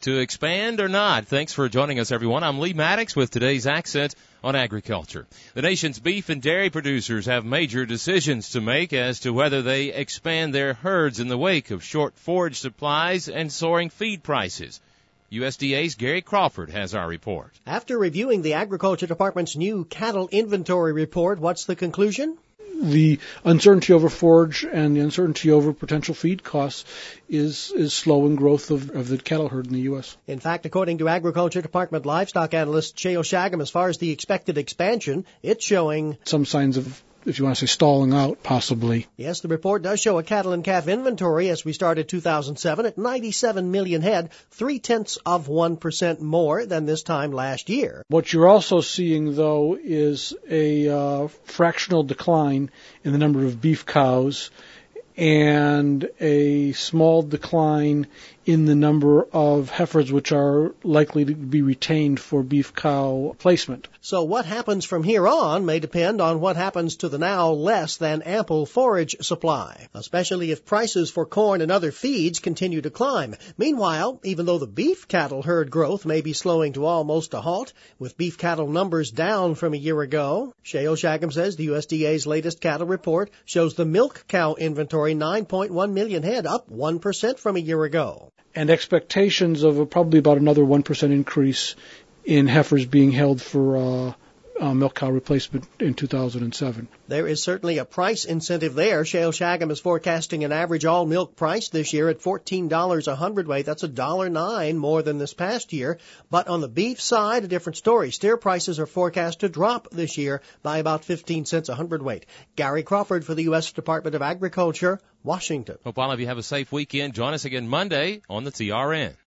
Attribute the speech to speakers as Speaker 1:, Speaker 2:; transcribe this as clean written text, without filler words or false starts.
Speaker 1: To expand or not? Thanks for joining us, everyone. I'm Lee Maddox with today's Accent on Agriculture. The nation's beef and dairy producers have major decisions to make as to whether they expand their herds in the wake of short forage supplies and soaring feed prices. USDA's Gary Crawford has our report.
Speaker 2: After reviewing the Agriculture Department's new cattle inventory report, what's the conclusion?
Speaker 3: The uncertainty over forage and the uncertainty over potential feed costs is slowing growth of the cattle herd in the U.S.
Speaker 2: In fact, according to Agriculture Department livestock analyst Shale Shagam, as far as the expected expansion, it's showing
Speaker 3: some signs of, if you want to say, stalling out, possibly.
Speaker 2: Yes, the report does show a cattle and calf inventory as we started 2007 at 97 million head, 0.3% more than this time last year.
Speaker 3: What you're also seeing, though, is a fractional decline in the number of beef cows and a small decline in the number of heifers which are likely to be retained for beef cow placement.
Speaker 2: So what happens from here on may depend on what happens to the now less than ample forage supply, especially if prices for corn and other feeds continue to climb. Meanwhile, even though the beef cattle herd growth may be slowing to almost a halt, with beef cattle numbers down from a year ago, Shale Shagam says the USDA's latest cattle report shows the milk cow inventory 9.1 million head, up 1% from a year ago.
Speaker 3: And expectations of probably about another 1% increase in heifers being held for milk cow replacement in 2007.
Speaker 2: There is certainly a price incentive there. Shale Shagam is forecasting an average all-milk price this year at $14 a hundredweight. That's $1.09 more than this past year. But on the beef side, a different story. Steer prices are forecast to drop this year by about 15 cents a hundredweight. Gary Crawford for the U.S. Department of Agriculture, Washington.
Speaker 1: Hope all of you have a safe weekend. Join us again Monday on the TRN.